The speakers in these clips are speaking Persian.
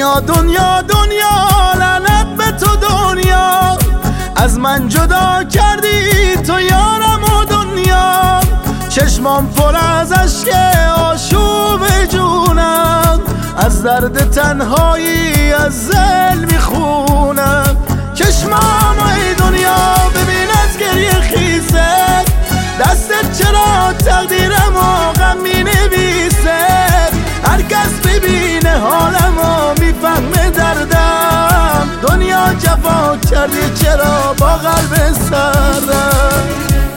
دنیا دنیا دنیا لعنت به تو دنیا، از من جدا کردی تو یارم و دنیا. چشمام پر از اشک آشوب جونم، از درد تنهایی از ذل میخونم. چشمام ای دنیا ببین از گریه خیزه، دستت چرا تقدیرمو غم مینویسه. هر کس ببینه حالمو میفهمه دردم، دنیا جفا کردی چرا با قلب سردم.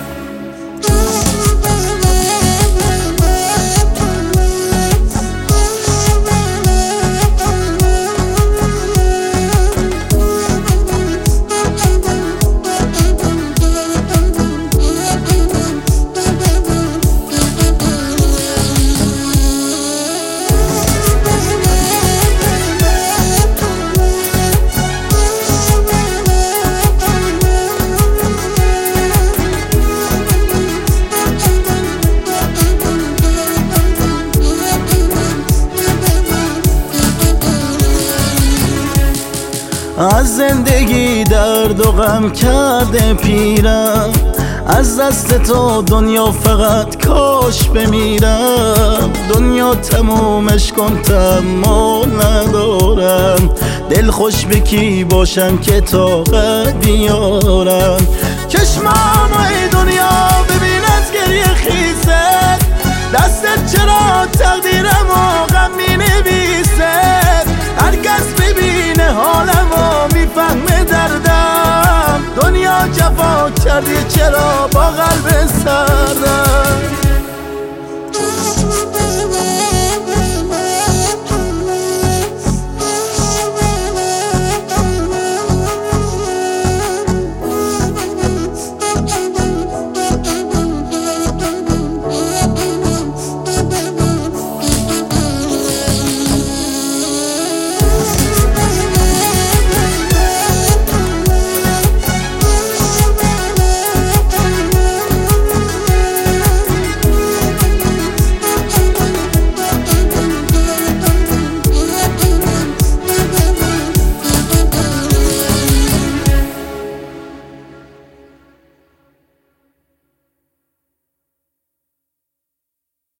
از زندگی درد و غم کرده پیرم، از دست تو دنیا فقط کاش بمیرم. دنیا تمومش کن تحمل ندارم، دل خوش به کی باشم که طاقت بیارم. چشمام ای دنیا ببین از گریه خیزه، دستت چرا تقدیرمو غم مینویسه. هر کس ببینه حالمو میفهمه دردم، دنیا جفا کردی چرا با قلب سردم.